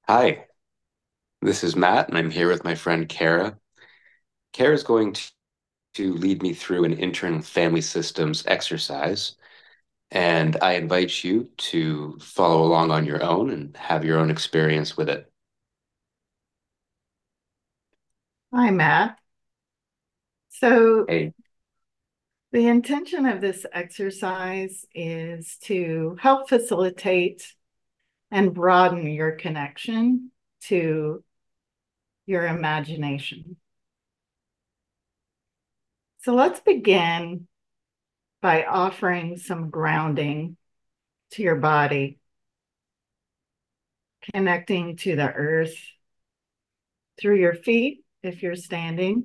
Hi, this is Matt, and I'm here with my friend Kara. Kara is going to lead me through an internal family systems exercise, and I invite you to follow along on your own and have your own experience with it. Hi, Matt. So, Hey, the intention of this exercise is to help facilitate and broaden your connection to your imagination. So, let's begin by offering some grounding to your body, connecting to the earth through your feet if you're standing,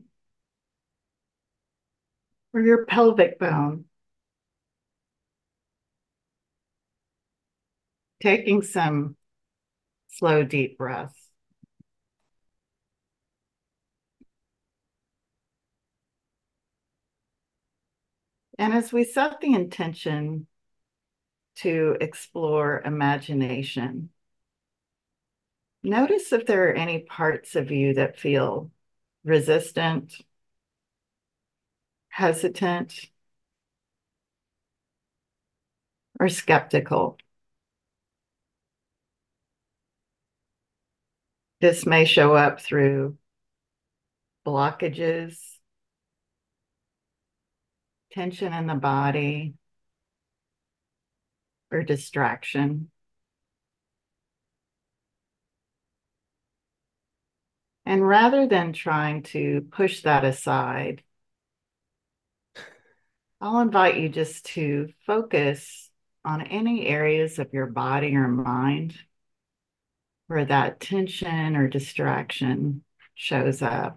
or your pelvic bone, taking some slow, deep breaths. And as we set the intention to explore imagination, notice if there are any parts of you that feel resistant, hesitant, or skeptical. This may show up through blockages, tension in the body, or distraction. And rather than trying to push that aside, I'll invite you just to focus on any areas of your body or mind where that tension or distraction shows up.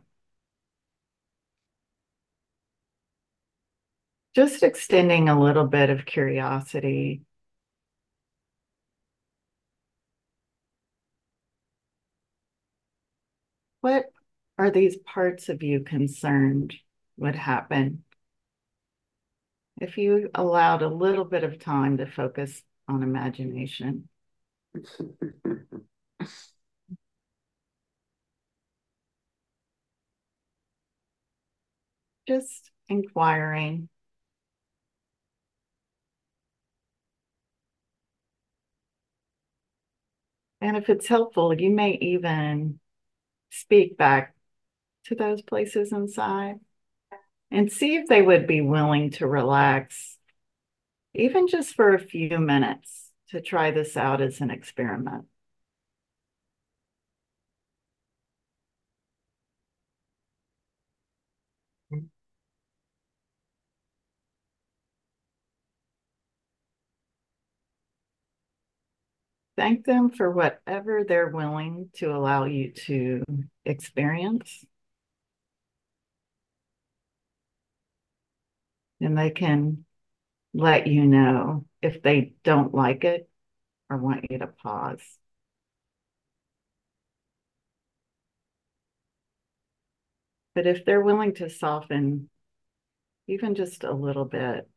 Just extending a little bit of curiosity. What are these parts of you concerned would happen if you allowed a little bit of time to focus on imagination? Just inquiring. And if it's helpful, you may even speak back to those places inside and see if they would be willing to relax, even just for a few minutes, to try this out as an experiment. Thank them for whatever they're willing to allow you to experience. And they can let you know if they don't like it or want you to pause. But if they're willing to soften even just a little bit,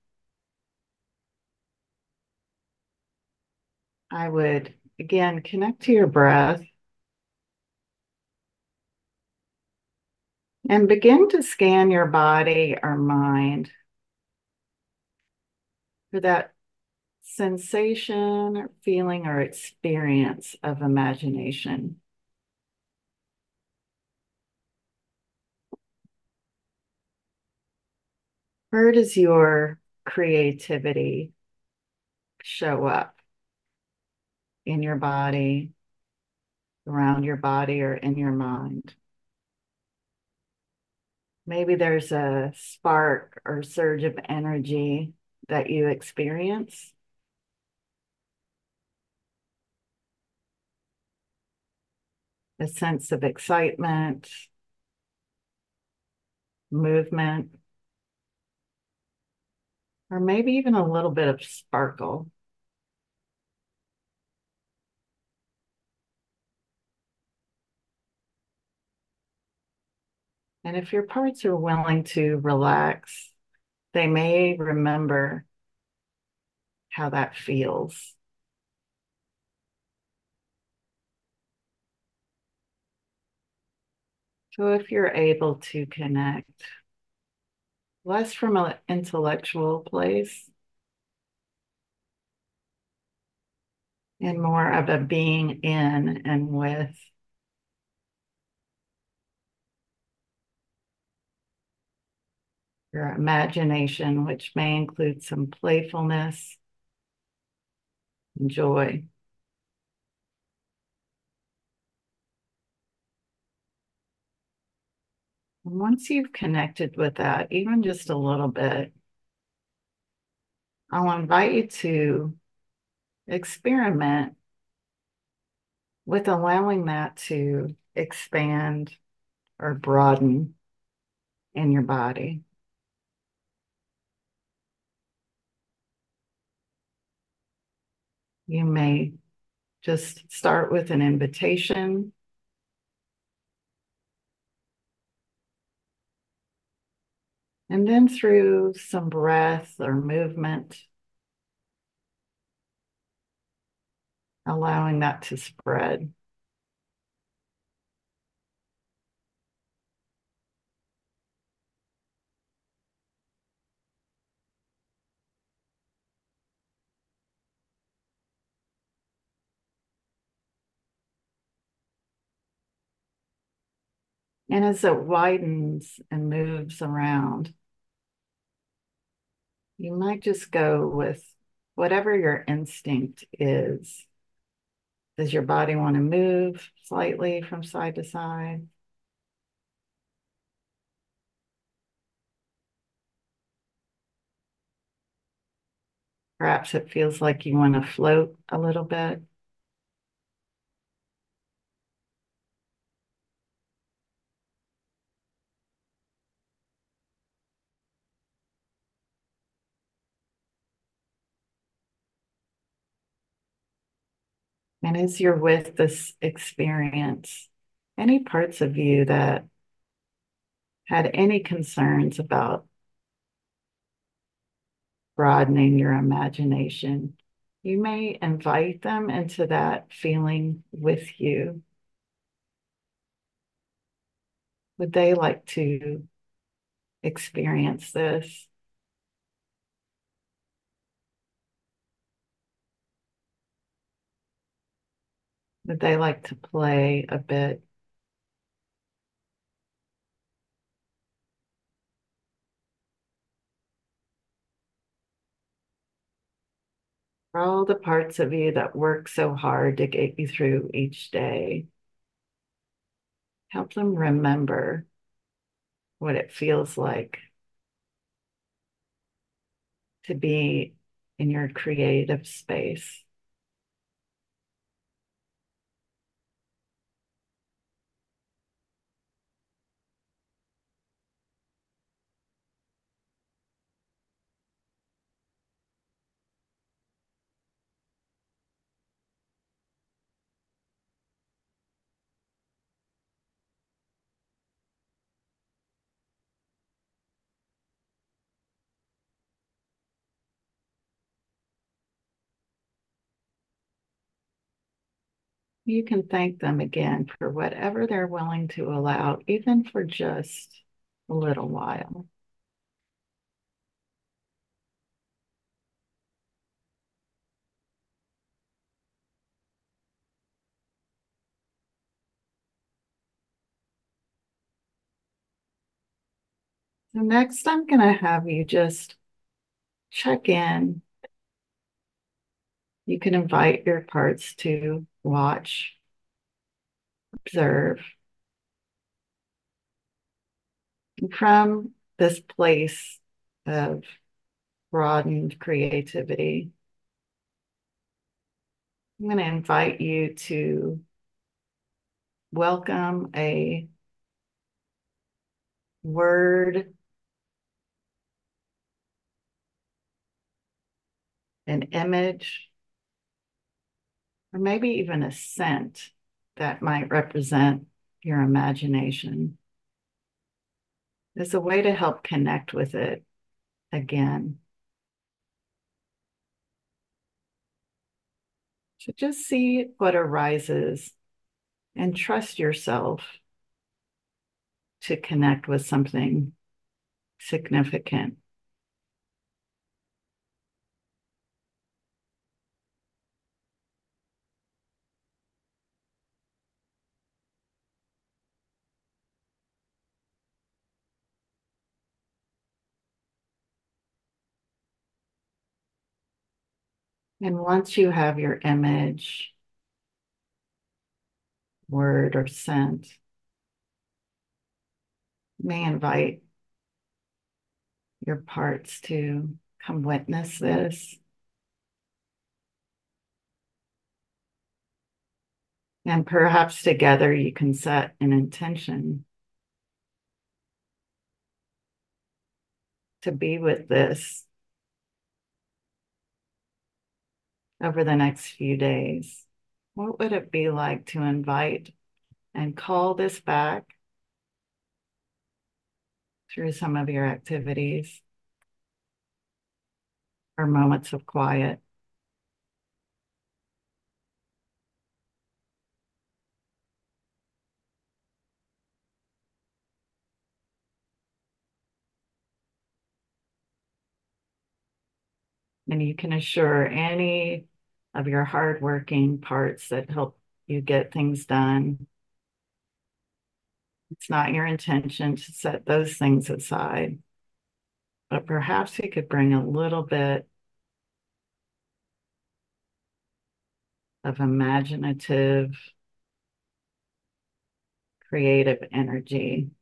I would again connect to your breath and begin to scan your body or mind for that sensation, or feeling, or experience of imagination. Where does your creativity show up in your body, around your body, or in your mind? Maybe there's a spark or surge of energy that you experience, a sense of excitement, movement, or maybe even a little bit of sparkle. And if your parts are willing to relax, they may remember how that feels. So if you're able to connect less from an intellectual place and more of a being in and with your imagination, which may include some playfulness and joy. And once you've connected with that, even just a little bit, I'll invite you to experiment with allowing that to expand or broaden in your body. You may just start with an invitation and then through some breath or movement, allowing that to spread. And as it widens and moves around, you might just go with whatever your instinct is. Does your body want to move slightly from side to side? Perhaps it feels like you want to float a little bit. And as you're with this experience, any parts of you that had any concerns about broadening your imagination, you may invite them into that feeling with you. Would they like to experience this? Would they like to play a bit? For all the parts of you that work so hard to get you through each day, help them remember what it feels like to be in your creative space. You can thank them again for whatever they're willing to allow, even for just a little while. So next, I'm going to have you just check in. You can invite your parts to watch, observe. And from this place of broadened creativity, I'm going to invite you to welcome a word, an image, or maybe even a scent that might represent your imagination. As a way to help connect with it again. So just see what arises and trust yourself to connect with something significant. And once you have your image, word, or scent, you may invite your parts to come witness this. And perhaps together you can set an intention to be with this over the next few days. What would it be like to invite and call this back through some of your activities or moments of quiet? And you can assure any of your hardworking parts that help you get things done. It's not your intention to set those things aside, but perhaps you could bring a little bit of imaginative, creative energy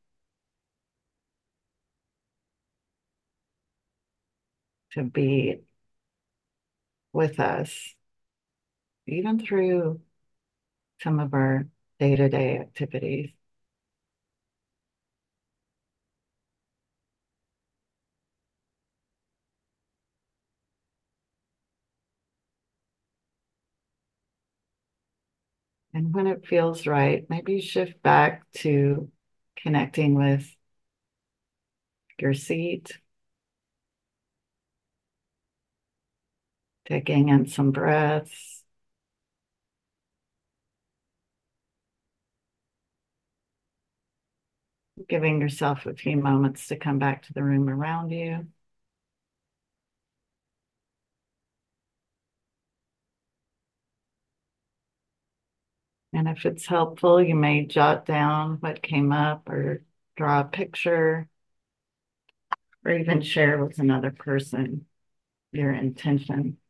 to be with us, even through some of our day-to-day activities. And when it feels right, maybe shift back to connecting with your seat, taking in some breaths, giving yourself a few moments to come back to the room around you. And if it's helpful, you may jot down what came up or draw a picture or even share with another person your intention.